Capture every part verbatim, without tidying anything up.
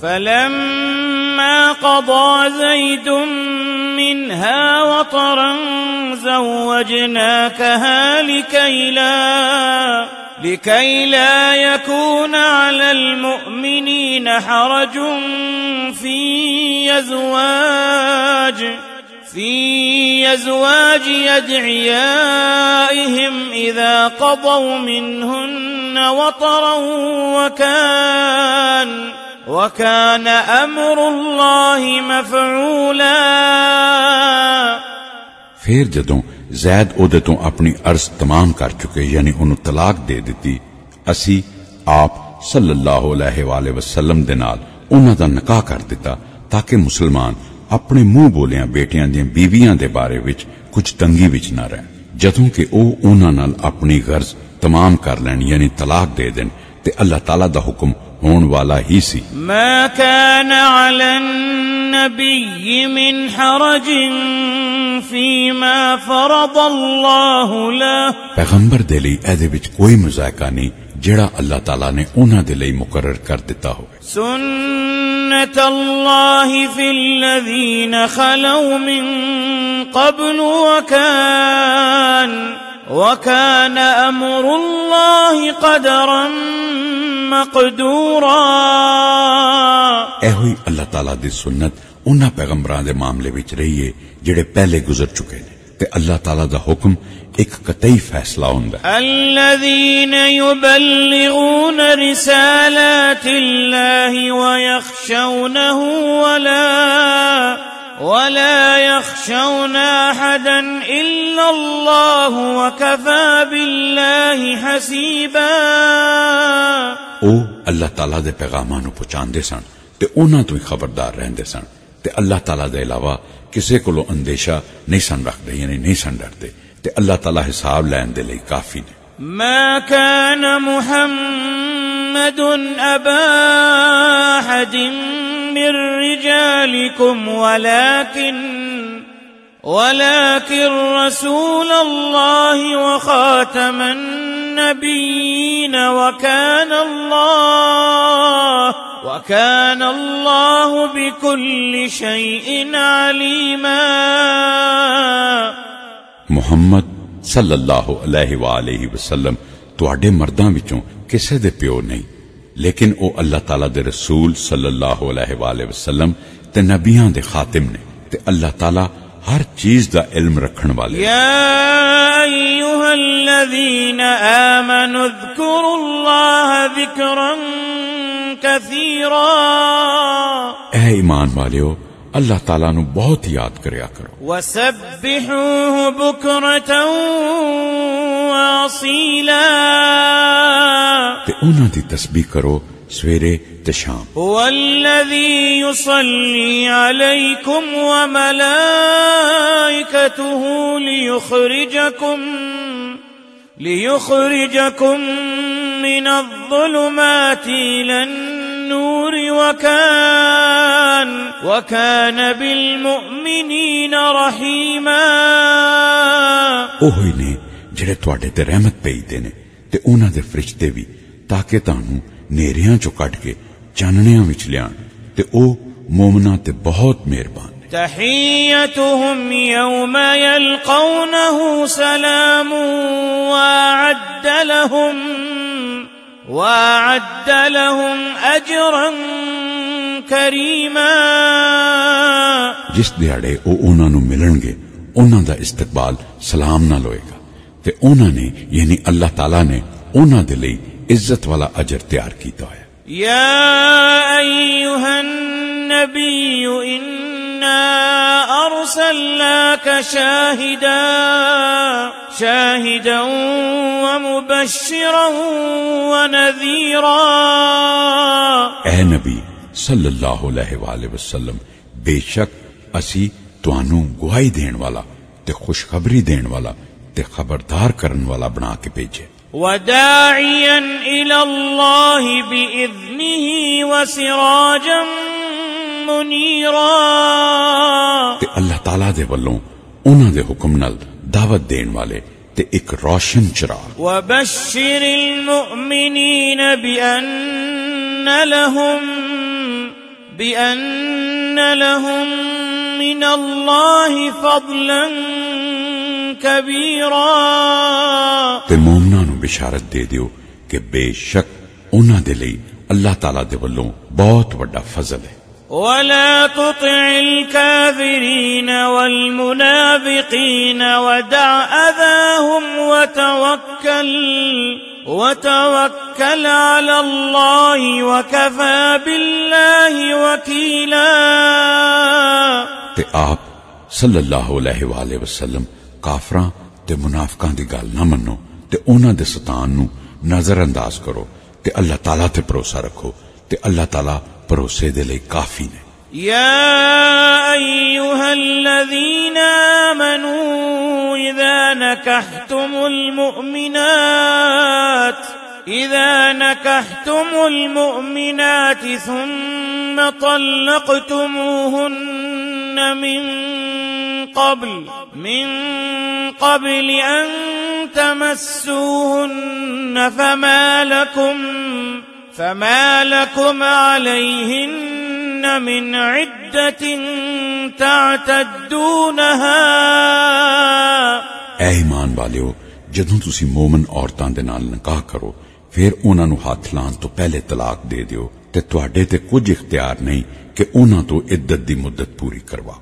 فلما قضى زيد منها وطرا زوجناكها لكي لا لكي لا يكون على المؤمنين حرج في أزواج في أزواج أدعيائهم إذا قضوا منهن وطرا وكان وكان أمر الله مفعولا. پھر جدوں زید اودے تو اپنی عرض تمام کر چکے یعنی انہوں طلاق دے دیتی اسی آپ صلی اللہ علیہ وآلہ وسلم دے نال انہاں دا نکاح کر دیتا تاکہ مسلمان اپنے منہ بولیاں بیٹیاں دے بیویاں دے بارے وچ کچھ تنگی وچ نہ رہن جدوں کہ او انہاں نال اپنی غرض تمام کر لین یعنی طلاق دے دین تے اللہ تعالی دا حکم ہون والا ہی سی. ما كان على النبي من حرج فيما فرض الله له. پیغمبر دے لئی اے دے وچ کوئی مذائقہ نہیں جڑا اللہ تعالی نے انہاں دے لئی مقرر کر دیتا ہوئے. سنت اللہ فی الذین خلو من قبل وکان وکان امر اللہ قدرا مقدورا. اے ہوئی اللہ تعالیٰ دی سنت انہاں پیغمبران دے معاملے وچ رہی ہے جڑے پہلے گزر چکے نے تے اللہ تعالیٰ دا حکم ایک قطعی فیصلہ ہوندا ہے. الذین یبلغون رسالات اللہ ویخشونہ ولا ولا يخشون احدا الا اللہ وکفى باللہ حسیبا. او اللہ تعالیٰ دے پیغاماں نو پہنچاندے سن تے انہاں تو ہی خبردار رہندے سن تے اللہ تعالیٰ دے علاوہ کسے کولو اندیشہ نہیں سن رکھدے یعنی نہیں سن ڈرتے تے اللہ تعالیٰ حساب لین دے لئی کافی نے. ما كان محمد ابا احد من رجالكم ولكن ولكن رسول الله وخاتم النبيين وكان الله وكان الله بكل شيء عليما. محمد صلی اللہ علیہ وآلہ وسلم تواڈے مرداں وچوں کسے دے پیو نہیں لیکن او اللہ تعالیٰ دے رسول صلی اللہ علیہ وآلہ وسلم تے نبیاں دے خاتم نے تے اللہ تعالیٰ ہر چیز دا علم رکھن والے. یا ایھا الذین آمنوا اذکروا اللہ ذکرا کثیرا. اے ایمان والیو اللہ تعالیٰ نو بہت یاد کریا کرو. وسبحوه بکرة واصیلا. تے انہاں دی تسبیح کرو سویرے تے شام. هو الذی یصلی علیکم وملائکته لیخرجکم لیخرجکم من الظلمات الى النور وكان وكان بالمؤمنين رحيما. اوہی نے جڑے تواڈے تے رحمت بھیجدے نے تے انہاں دے فرشتے بھی تاکہ تانوں نیریاں چوں کڈ کے چاننیاں وچ لیان تے او مومناں تے بہت مہربان. تحيتهم يوم يلقونه سلام وأعد لهم وأعد لهم أجرا كريما. جس دیاڑے او انہاں نو ملن گے انہاں دا استقبال سلام نال ہوئے گا تے انہاں نے یعنی اللہ تعالیٰ نے انہاں دے لئی عزت والا اجر تیار کیتا ہے. یا ایھا النبی انا ارسلناک شاہدا شاہدا ومبشرا ونذیرا. اے نبی صلی اللہ علیہ وآلہ وسلم بے شک اسی توانوں گواہی دین والا تے خوشخبری دین والا تے خبردار کرن والا بنا کے بھیجے. وداعيا إلى الله بإذنه وسراجا منيرا. تے اللہ تعالیٰ دے والوں انہاں دے حکم نال دعوت دین والے تے ایک روشن چراغ. وبشر المؤمنين بأن لهم بأن لهم من الله فضلا كبيرا تے مومناں نو بشارت دے دیو کہ بے شک انہاں دے لئی اللہ تعالی دے ولوں بہت بڑا فضل ہے. ولا تطع الكافرين والمنافقين ودع أذاهم وتوكل وتوكل على الله وكفى بالله وكيلا. تے آپ صلی اللہ علیہ وآلہ وسلم کافراں تے منافقاں دی گل نہ منو تے انہاں دے ستان نو نظر انداز کرو تے اللہ تعالیٰ تے بھروسہ رکھو تے اللہ تعالیٰ بھروسے دے لئی کافی نے. يا أيها الذين آمنوا إذا نكحتم المؤمنات إذا نكحتم المؤمنات ثم طلقتموهن من قبل من قبل أن تمسوهن فما لكم فما لكم عليهن من عدة تعتدونها. اے ایمان والیو، جدوں تسی مومن عورتاں دے نال نکاح کرو پھر انہاں نو ہاتھ لان تو پہلے طلاق دے دیو تے تواڈے تے کچھ اختیار نہیں کہ انہاں تو عدت دی مدت پوری کروا.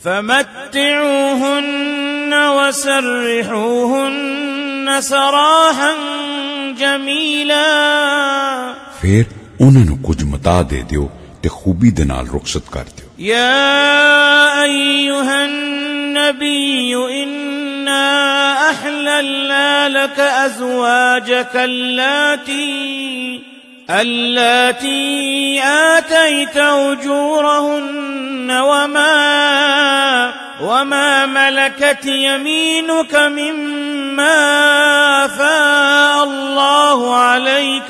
فمتعوهن وسرحوهن سراحا جمیلا. پھر انہاں نو کچھ متا دے دیو تے خوبی دے نال رخصت کر دیو. یا ایھا النبی انا احللنا لك ازواجك اللاتي اللاتي آتيت أجورهن وما وما ملكت يمينك مما أفاء الله عليك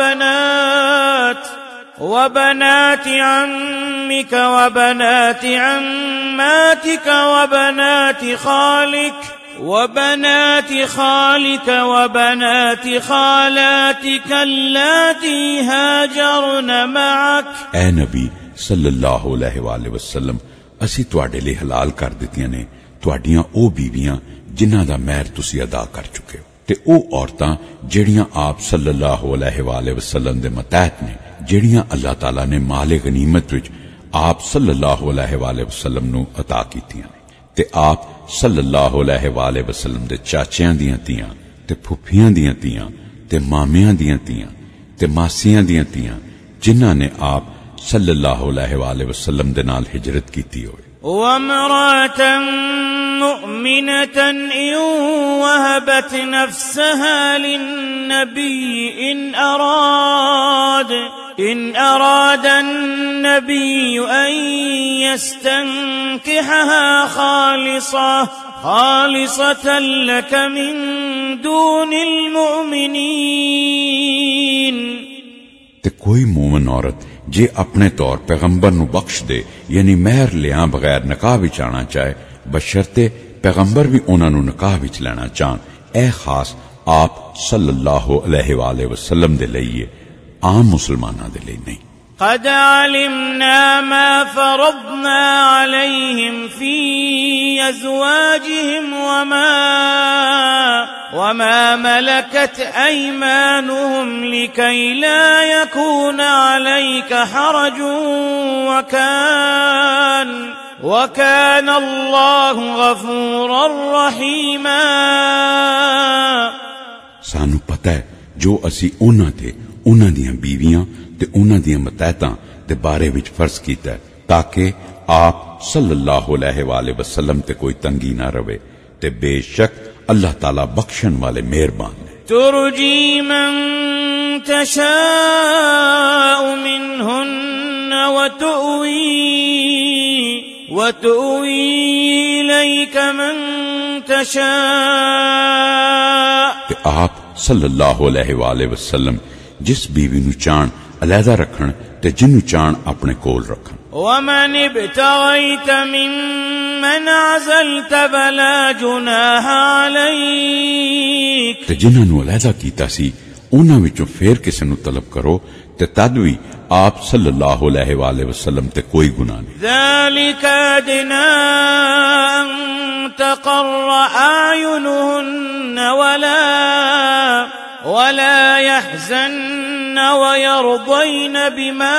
وبنات وبنات عمك وبنات عماتك وبنات خالك وبنات خالك وبنات خالاتك اللاتي هاجرن معك. اے نبی صلی اللہ علیہ وآلہ وسلم، اسی تواڈے لئی حلال کر دتیاں نے تواڈیاں او بیویاں جنہاں دا مہر تسی ادا کر چکے ہو تے او عورتاں جڑیاں آپ صلی اللہ علیہ وآلہ وسلم دے متحت نے، جڑیاں اللہ تعالی نے مال غنیمت وچ آپ صلی اللہ علیہ وآلہ وسلم نو عطا کیتیاں نے تے آپ صلی اللہ علیہ وآلہ وسلم دے چاچیاں دیاں تیاں تے پھپھیاں دیاں تیاں تے مامیاں دیاں تیاں تے ماسیاں دیاں تیاں جنہاں نے آپ صلی اللہ علیہ وآلہ وسلم دے نال ہجرت کیتی ہوئے. وَامْرَأَةً مُؤْمِنَةً إِن وَهَبَتْ نَفْسَهَا لِلنَّبِيِّ إِنْ أَرَادَ إِنْ أَرَادَ النَّبِيُّ أَن يَسْتَنكِحَهَا خَالِصَةً خَالِصَةً لَكَ مِن دُونِ الْمُؤْمِنِينَ. تے کوئی مومن عورت جے اپنے طور پیغمبر نو بخش دے یعنی مہر لیاں بغیر نکاح وچ آنا چاہے بشرطے پیغمبر بھی انہاں نو نکاح وچ لینا چاہن، اے خاص آپ صلی اللہ علیہ وآلہ وسلم دے لئیے، عام مسلماناں دے لئی نہیں. قد علمنا ما فرضنا عليهم في أزواجهم وما وما ملكت أيمانهم لكي لا يكون عليك حرج وكان وكان الله غفورا رحيما. سانو پتہ ہے جو اسی انہاں تے انہاں دیاں بیویاں تے انہاں دیاں متعتاں دے بارے وچ فرض کیتا ہے تاکہ آپ صلی اللہ علیہ وآلہ وسلم تے کوئی تنگی نہ رہے تے بے شک اللہ تعالی بخشن والے مہربان ہے. ترجی من تشاء منہن وتؤوی وتؤوی الیک من تشاء. تے آپ صلی اللہ علیہ وآلہ وسلم جس بیوی نو چان علیحدہ رکھن تے جنو چان اپنے کول رکھن. ومن ابتغیت ممن عزلت فلا جناح علیک. تے جنہاں نو علیحدہ کیتا سی انہاں وچوں پھر کسے نو طلب کرو تے تد وی آپ صلی اللہ علیہ وآلہ وسلم تے کوئی گناہ نہیں. ذلك أدنى أن تقر أعينهن ولا ولا يحزن ويرضين بما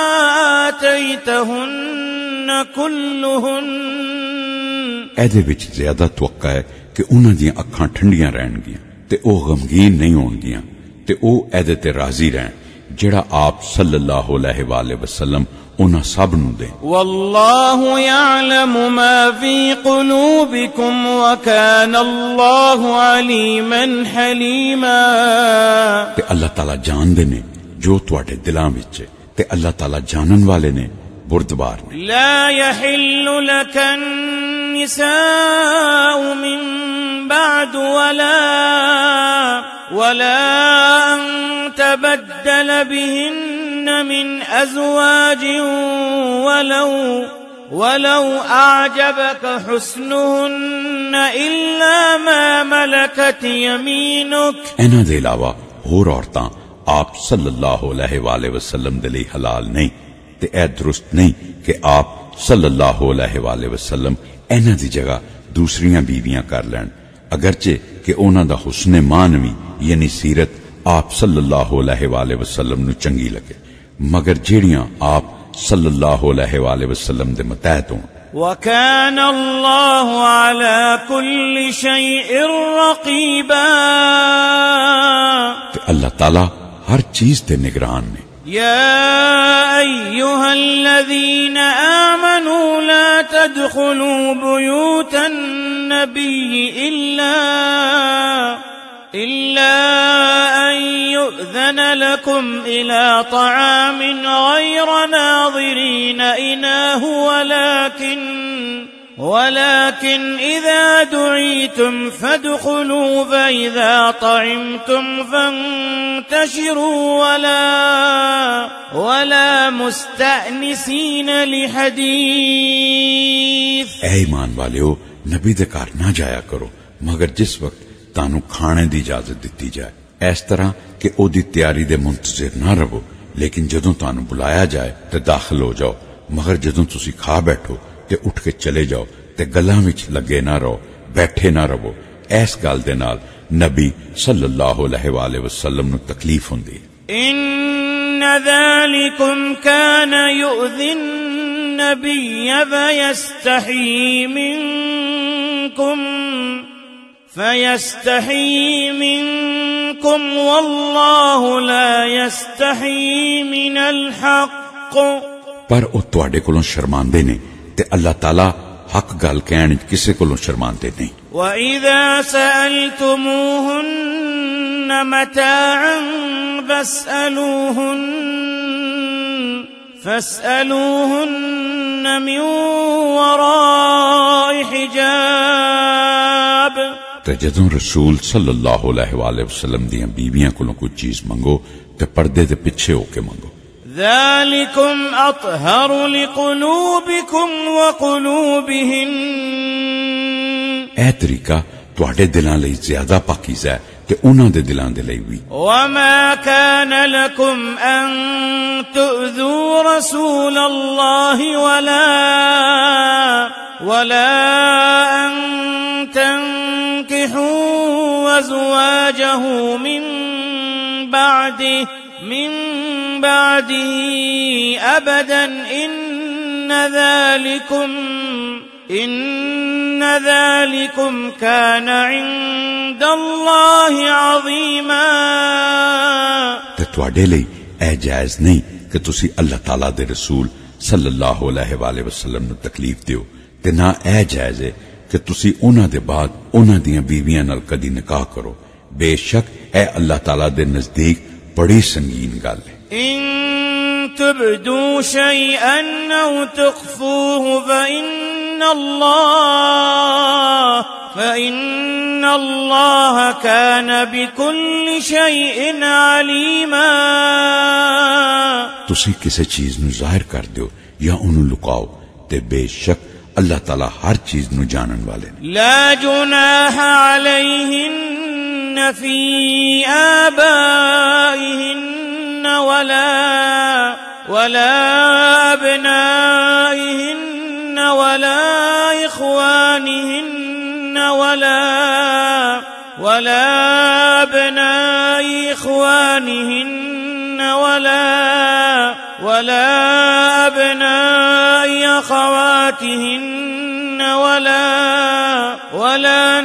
آتيتهن كلهن. ایدے وچ زیادہ توقع ہے کہ انہاں دیاں اکھاں ٹھنڈیاں رہن گیاں تے او غمگین نہیں ہون گیاں تے او ایدے تے راضی رہن جڑا آپ صلی اللہ علیہ وآلہ وسلم انہاں سب نو دیں. واللہ یعلم ما فی قلوبکم وکان اللہ علیما حلیما. تے اللہ تعالیٰ جان دے نے جو تواڈے دلاں وچ ہے تے اللہ تعالیٰ جانن والے نے بردبار نے. لا يحل لك النساء من بعد ولا ولا أن تبدل بهن من أزواج ولو ولو أعجبك حسنهن إلا ما ملكت يمينك. انہاں دے علاوہ ہور عورتاں آپ صلی اللہ علیہ وآلہ وسلم دے لئی حلال نہیں تے اے درست نہیں کہ آپ صلی اللہ علیہ وآلہ وسلم انہاں دی جگہ دوسریاں بیویاں کر لین اگرچہ کہ انہاں دا حسن مانوی یعنی سیرت آپ صلی اللہ علیہ وآلہ وسلم نو چنگی لگے مگر جیڑیاں آپ صلی اللہ علیہ وآلہ وسلم دے متحد ہوں. وَكَانَ اللَّهُ عَلَى كُلِّ شَيْءٍ رَقِيبًا. کہ اللہ تعالیٰ ہر چیز تے نگران نے. يا أيها الذين آمنوا لا تدخلوا بيوت النبي إلا إلا أن يؤذن لكم إلى طعام غير ناظرين إناه ولكن ولكن إذا دعيتم فادخلوا فإذا طعمتم فانتشروا ولا ولا مستأنسين لحديث. اے ایمان والیو نبی دے گھر نہ جایا کرو مگر جس وقت تانوں کھانے دی اجازت دیتی جائے اس طرح کہ او دی تیاری دے منتظر نہ رہو لیکن جدوں تانوں بلایا جائے تے داخل ہو جاؤ مگر جدوں تسی کھا بیٹھو تے اٹھ کے چلے جاؤ تے گلاں وچ لگے نہ رہو بیٹھے نہ رہو. اس گل دے نال نبی صلی اللہ علیہ وآلہ وسلم نو تکلیف ہوندی ہے. ان ذلكم كان يؤذي النبي فيستحيي منكم فيستحيي منكم والله لا يستحيي من الحق. پر او تواڈے کولوں شرماندے نے تے اللہ تعالیٰ حق گل کہن کسے کولوں شرماندے نہیں. وَإِذَا سَأَلْتُمُوهُنَّ مَتَاعًا فَاسْأَلُوهُنَّ فَاسْأَلُوهُنَّ مِنْ وَرَاءِ حِجَابٍ. تے جدوں رسول صلی اللہ علیہ وآلہ وسلم دیاں بیویاں کولوں کوئی چیز منگو تے پردے دے پیچھے ہو کے منگو. ذلكم أطهر لقلوبكم وقلوبهن. اے طریقہ تواڈے دلاں لئی زیادہ پاکیزہ ہے تے انہاں دے دلاں دے لئی وی. وما كان لكم أن تؤذوا رسول الله ولا ولا أن تنكحوا أزواجه من بعده من بعده أبدا إن ذلكم إن ذلكم كان عند الله عظيما. تے تواڈے لئی اے جائز نہیں کہ تسی اللہ تعالیٰ دے رسول صلی اللہ علیہ وآلہ وسلم نو تکلیف دیو تے نہ اے جائز ہے کہ تسی انہاں دے بعد انہاں دیاں بیویاں نال کدی نکاح کرو. بے شک اے اللہ تعالیٰ دے نزدیک بڑی سنگین گل ہے. إن تبدوا شيئا أو تخفوه فإن الله فإن الله كان بكل شيء عليما. تسی کسی چیز نو ظاہر کر دیو یا انہوں لکاؤ تے بے شک اللہ تعالیٰ ہر چیز نو جانن والے. لا جناح عليهن في آبائهن ولا ولا أبنائهن ولا إخوانهن ولا ولا أبناء إخوانهن ولا ولا أبناء أخواتهن ولا ولا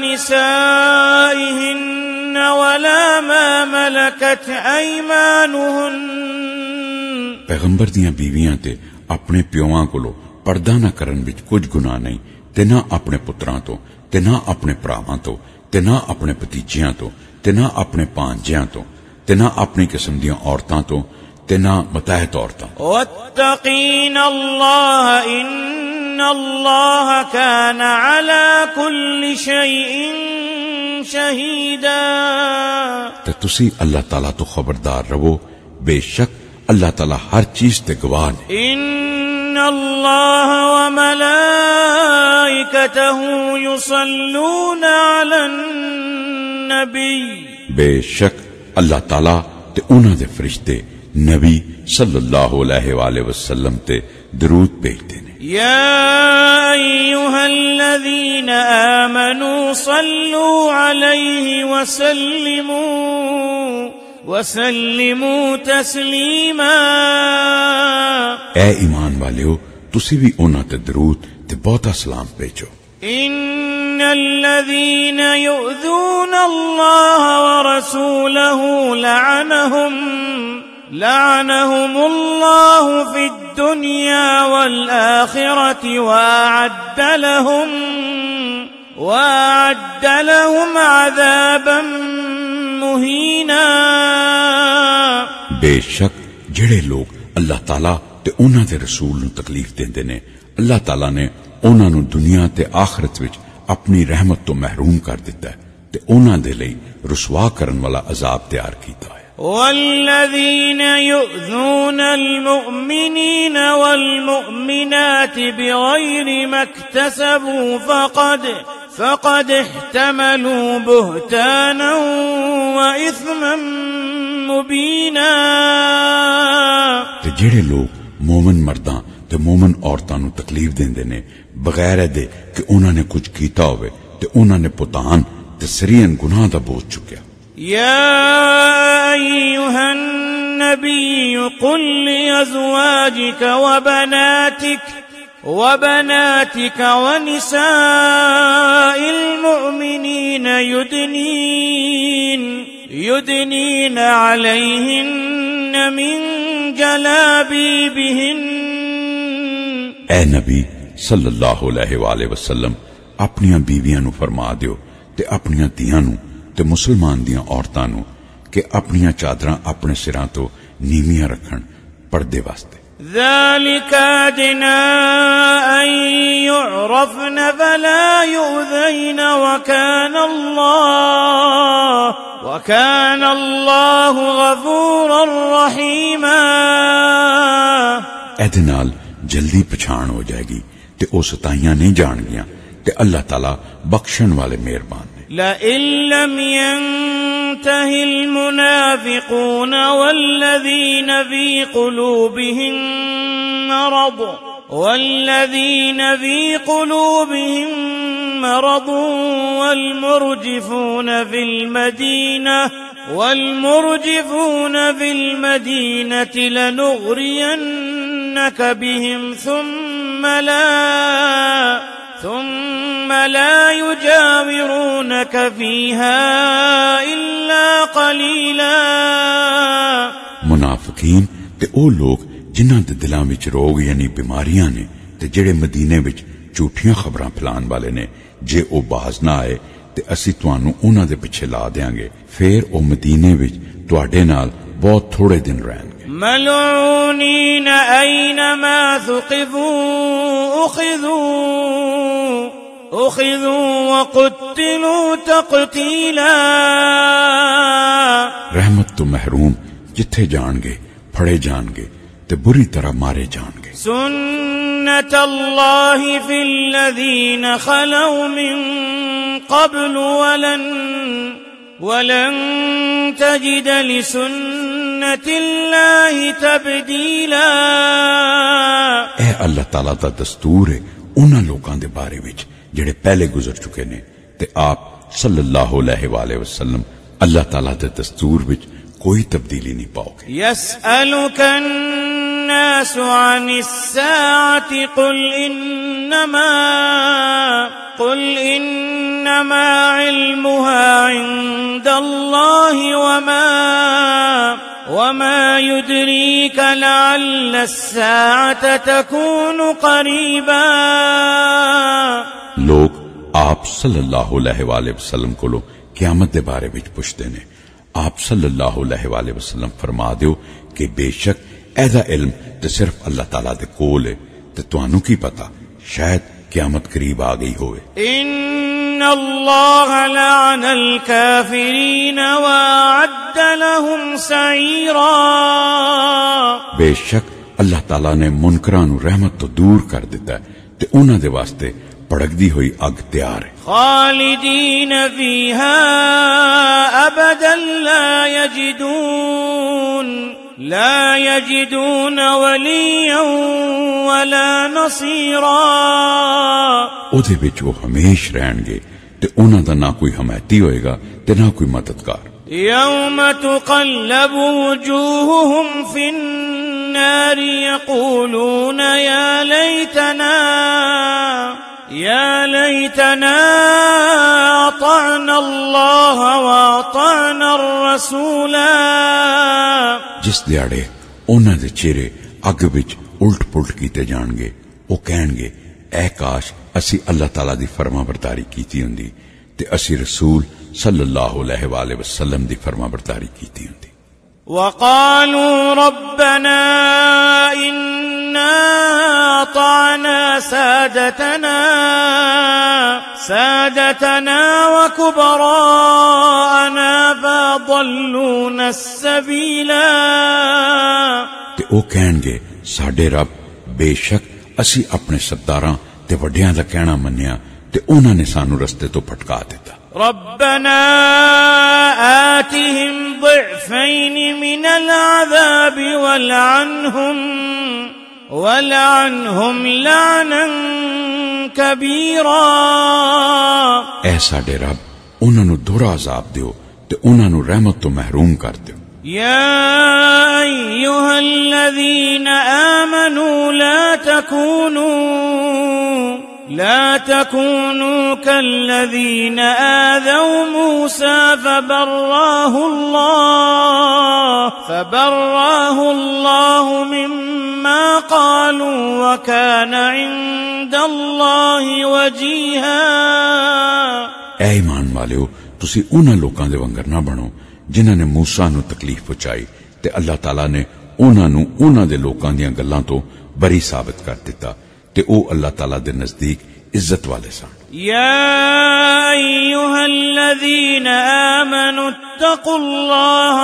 نسائهن ولا ما ملكت أيمانهن. پیغمبر دیاں بیویاں تے اپنے پیواں کولو پردہ نہ کرن وچ کچھ گناہ نہیں تے نہ اپنے پتراں تو تے نہ اپنے پراواں تو تے نہ اپنے بھتیجیاں تو تے نہ اپنے پانجیاں تو تے نہ اپنی قسم دیاں عورتاں تو تے نہ متحد عورتاں. واتقین اللہ ان اللہ کان علی کل شیء شہیدا. تے تسی اللہ تعالیٰ تو خبردار رہو، بے شک اللہ تعالیٰ ہر چیز تے گواہ ہے. ان اللہ وملائکتہ یصلون علی النبی. بے شک اللہ تعالیٰ تے انہاں دے فرشتے نبی صلی اللہ علیہ وآلہ وسلم تے درود بھیجتے ہیں. یا ایھا الذین آمنوا صلوا علیہ وسلموا وسلموا تسلیما. اے ایمان والیو تسی بھی انہاں تے درود تے بہتا سلام بھیجو. ان الذين يؤذون الله ورسوله لعنهم لعنهم الله في الدنيا والآخرة وأعد لهم وأعد لهم عذابا مهينا. بے شک جڑے لوگ اللہ تعالیٰ تے انہاں دے رسول نو تکلیف دیندے نے اللہ تعالیٰ نے انہاں نو دنیا تے آخرت وچ اپنی رحمت تو محروم کر دیتا ہے تے انہاں دے لئی رسوا کرن والا عذاب تیار کیتا ہے. والذین یؤذون المؤمنین والمؤمنات بغیر ما اکتسبوا فقد فقد احتملوا بہتانا وإثما مبینا. تے جڑے لوگ مومن مرداں تے مومن عورتاں نو تکلیف دیندے نے بغیر دے کہ انہاں نے کچھ کیتا ہوئے تے انہاں نے پتان تے سرین گناہ دا بوجھ چکیا. يا أيها النبي قل لأزواجك وبناتك وبناتك ونساء المؤمنين يدنين يدنين عليهن من جلابيبهن. اے نبی صلی اللہ علیہ وآلہ وسلم اپنیاں بیویاں نو فرما دیو تے اپنیاں تیاں نو تے مسلمان دیاں عورتاں نو کہ اپنیاں چادراں اپنے سراں تو نیویاں رکھن پردے واسطے. ذلك أدنى أن يعرفن فلا يؤذين وكان الله وكان الله غفورا رحيما. اے دے نال جلدی پچھان ہو جائے گی تے او ستائیاں نہیں جان گیاں تے اللہ تعالیٰ بخشن والے مہربان نے. لئن لم ينته المنافقون والذين في قلوبهم مرض والذين في قلوبهم مرض والمرجفون في المدينة والمرجفون في المدينة لنغرينك بهم ثم لا ثم لا يجاورونك فيها إلا قليلا. منافقین تے او لوگ جنہاں دے دلاں وچ روگ یعنی بیماریاں نے تے جڑے مدینے وچ جھوٹیاں خبراں پھیلان والے نے جے او باز نہ آئے تے اسی تانوں انہاں دے پیچھے لا دیاں گے پھر او مدینے وچ تواڈے نال بہت تھوڑے دن رہن گے. ملعونین اینما ثقفوا اخذوا اخذوا وقتلوا تقتیلا. رحمت تو محروم جتھے جان گے پھڑے جان گے تے بری طرح مارے جان گے. سنت اللہ فی الذین خلوا من قبل ولن ولن تجد لسنت سنت اللہ تبدیلا. اے اللہ تعالیٰ دا دستور ہے انہاں لوکاں دے بارے وچ جڑے پہلے گزر چکے نے تے آپ صلی اللہ علیہ وآلہ وسلم اللہ تعالیٰ دے دستور وچ کوئی تبدیلی نہیں پاؤ گے. یسألک الناس عن الساعة قل انما قل انما علمها عند الله وما وما يدريك لعل الساعة تكون قريبا. لوگ آپ صلی اللہ علیہ وآلہ وسلم کو قیامت دے بارے وچ پوچھتے نے. آپ صلی اللہ علیہ وآلہ وسلم فرما دیو کہ بے شک ایدا علم تے صرف اللہ تعالیٰ دے کول ہے تے تانوں کی پتا شاید قیامت قریب آ گئی ہوئے. ان اللہ لعن الکافرین وعد لهم سعیرا. بے شک اللہ تعالیٰ نے منکراں نو رحمت تو دور کر دیتا ہے تے انہاں دے واسطے پڑکدی ہوئی اگ تیار ہے. خالدین فیہا ابدا لا یجدون لا یجدون ولیا ولا نصیرا. او دے وچ وہ ہمیش رہن گے تے انہاں دا نہ کوئی حمایتی ہوئے گا تے نہ کوئی مددگار. یوم تقلب وجوہہم فی النار یقولون یا لیتنا یا لیتنا اطعنا اللہ واطعنا الرسولا. جس دیاڑے انہاں دے چہرے اگ وچ الٹ پلٹ کیتے جان گے وہ کہن گے اے کاش اسی اللہ تعالیٰ دی فرما برداری کیتی ہوندی تے اسی رسول صلی اللہ علیہ وآلہ وسلم دی فرما برداری کیتی ہوندی. وقالوا ربنا إنا أطعنا سادتنا سادتنا وكبراءنا فضلونا السبيلا. تے او کہن گے ساڈے رب بے شک اسی اپنے سرداراں تے وڈیاں دا کہنا منیا تے انہاں نے سانو رستے تو پھٹکا دیتا. ربنا آتهم ضعفين من العذاب والعنهم والعنهم لعنا كبيرا. اے ساڈے رب انہاں نو دورا عذاب دیو تے انہاں نو رحمت تو محروم کر دیو. يا أيها الذين آمنوا لا تكونوا لا تكونوا كالذين آذوا موسى فبراه الله فبراه الله مما قالوا وكان عند الله وجيها. اے ایمان والےو تسی انہاں لوکاں دے ونگر نہ بنو جنہاں نے موسیٰ نو تکلیف پہنچائی تے اللہ تعالیٰ نے انہاں نو انہاں دے لوکاں دیاں گلاں تو بری ثابت کر دیتا تے او اللہ تعالیٰ دے نزدیک عزت والے سن. یا ایھا الذین آمنوا اتقوا اللہ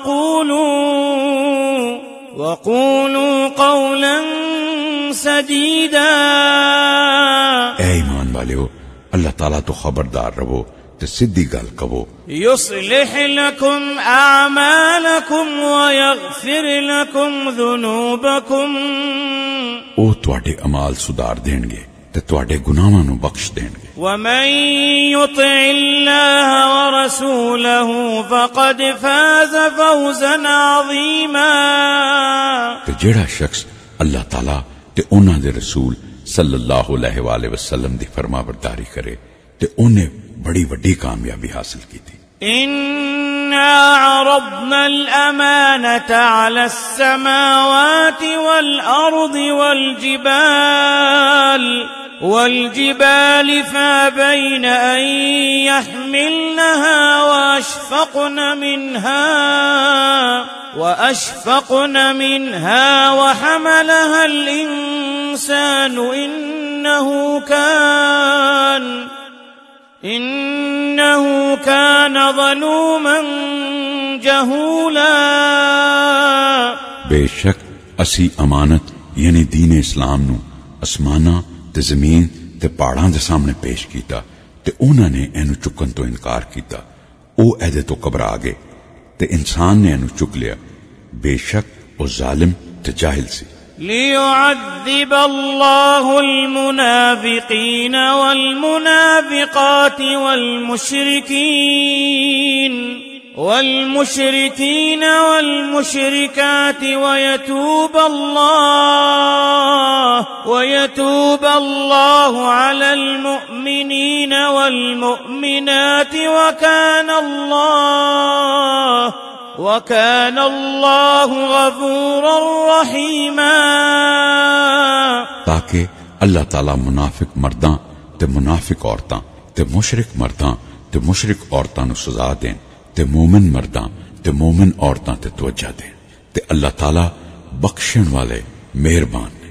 وقولوا وقولوا قولا سدیدا. اے ایمان والےو اللہ تعالیٰ تو خبردار رہو تے سدھی گل کہو. یصلح لکم اعمالکم ویغفر لکم ذنوبکم. او تواڈے اعمال سدھار دین گے تے تواڈے گناہاں نو بخش دین گے. ومن یطع اللہ ورسولہ فقد فاز فوزا عظیما. تے جیڑا شخص اللہ تعالیٰ تے انہاں دے رسول صلی اللہ علیہ وآلہ وسلم دی فرما برداری کرے تے انہیں بڑی وڈی کامیابی حاصل کی تھی. إنا عرضنا الأمانة على السماوات والأرض والجبال والجبال فابين أن يحملنها وأشفقن منها وأشفقن منها وحملها الإنسان إنه كان إنه كان ظلوما جهولا. بے شک اسی امانت یعنی دین اسلام نو اسماناں تے زمین تے پہاڑاں دے سامنے پیش کیتا تے انہاں نے اینو چکن تو انکار کیتا. او ایدے تو گھبرا گئے تے انسان نے اینو چک لیا بے شک وہ ظالم تے جاہل سی. ليعذب الله المنافقين والمنافقات والمشركين والمشركين والمشركات ويتوب الله ويتوب الله على المؤمنين والمؤمنات وكان الله وَكَانَ اللَّهُ غَفُورًا رَحِيمًا. تاکہ اللہ تعالی منافق مرداں تے منافق عورتاں تے مشرک مرداں تے مشرک عورتاں نو سزا دین تے مومن مرداں تے مومن عورتاں تے توجہ دین تے اللہ تعالی بخشن والے مہربان